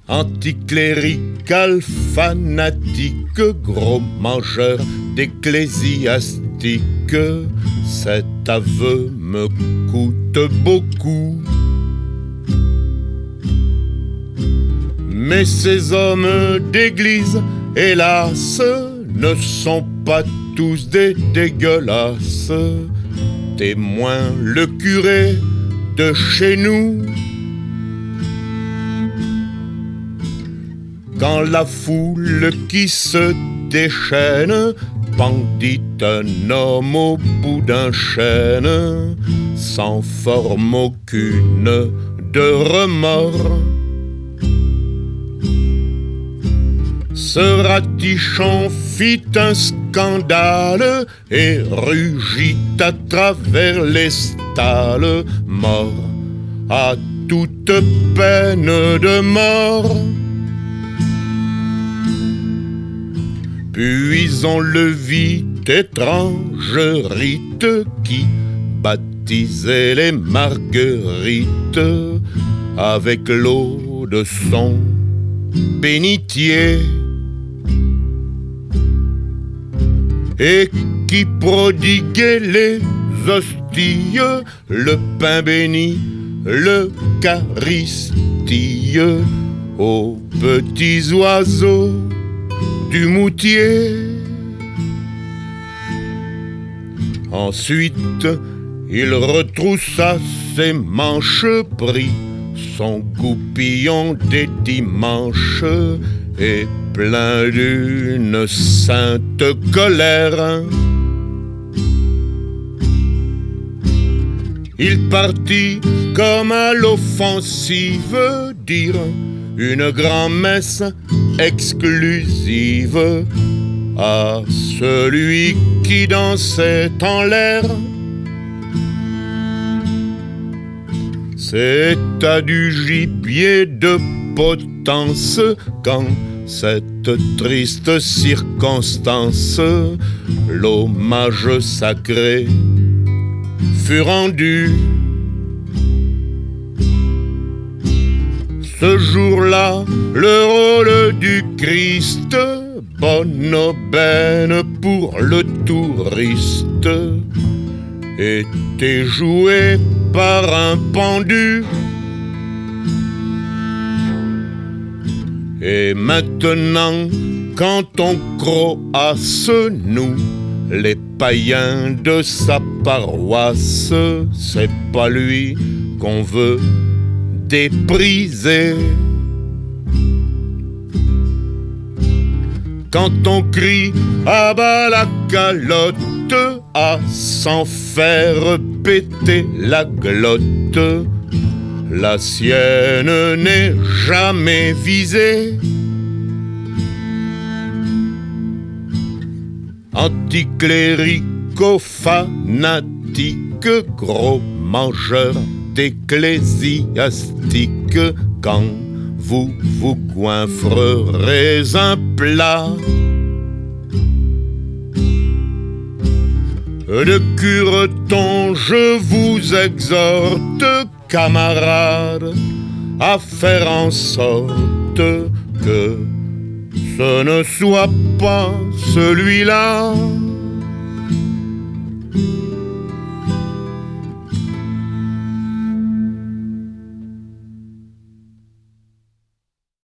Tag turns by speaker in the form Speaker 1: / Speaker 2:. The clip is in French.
Speaker 1: Anticlérical, fanatique, gros mangeur d'ecclésiastique, cet aveu me coûte beaucoup. Mais ces hommes d'église, hélas, ne sont pas tous des dégueulasses. Témoin le curé de chez nous. Quand la foule qui se déchaîne pendit un homme au bout d'un chêne, sans forme aucune de remords. Ce ratichon fit un scandale et rugit à travers les stalles, mort à toute peine de mort. Puis on le vit étrange rite qui baptisait les marguerites avec l'eau de son bénitier, et qui prodiguait les hosties, le pain béni, l'Eucharistie aux petits oiseaux du moutier. Ensuite, il retroussa ses manches, prit son goupillon des dimanches et plein d'une sainte colère, il partit comme à l'offensive dire une grand-messe exclusive à celui qui dansait en l'air. C'est à du gibier de potence quand cette triste circonstance l'hommage sacré fut rendu. Ce jour-là, le rôle du Christ, bonne aubaine pour le touriste, était joué par un pendu. Et maintenant, quand on croasse, nous, les païens de sa paroisse, c'est pas lui qu'on veut dépriser. Quand on crie à bas la calotte, à s'en faire péter la glotte, la sienne n'est jamais visée. Anticlérico-fanatique, gros mangeur d'ecclésiastique, quand vous vous goinfrerez un plat de cureton, je vous exhorte, camarades, à faire en sorte que ce ne soit pas celui-là.